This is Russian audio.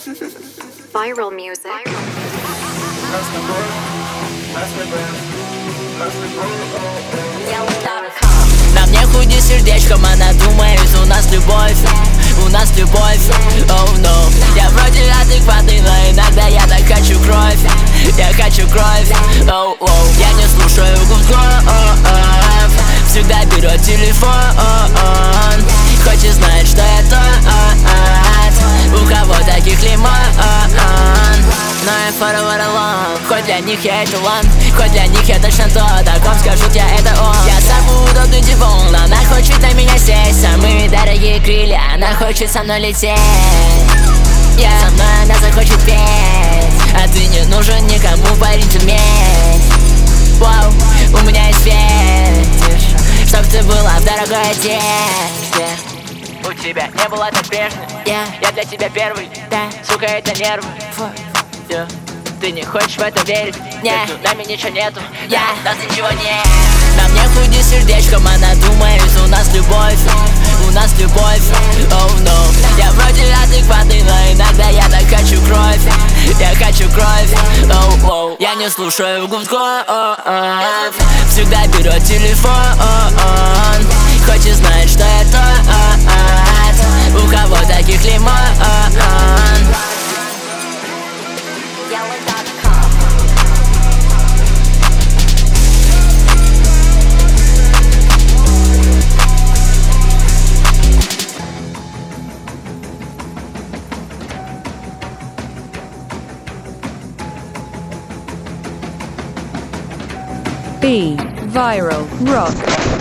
Viral music. На мне худи сердечком, она думает, у нас любовь, у нас любовь, oh no. Я вроде адекватный, но иногда я так хочу кровь, я хочу кровь, oh oh. Я не слушаю гудков, всегда берет телефон, хочет знать, что это, у кого таких лимон. Но я forever alone. Хоть для них я эталон, хоть для них я точно то, о ком скажут я это он. Я самый удобный диван, она хочет на меня сесть. Самые дорогие крылья, она хочет со мной лететь. Со мной она захочет петь, а ты не нужен никому, парень, заметь. Вау, у меня есть фетиш, чтоб ты была в дорогой одежде. У тебя не было так прежде, я для тебя первый, сука, это нервы. Ты не хочешь в это верить, между нами ничего нету, нас ничего нет. На мне худи сердечком, она думает, у нас любовь, у нас любовь, oh no. Я вроде адекватный, но иногда я так хочу кровь, я хочу кровь, oh oh. Я не слушаю гудков, всегда берет телефон, хочет знать, что это, у кого таких лимон. B. Viral Rock.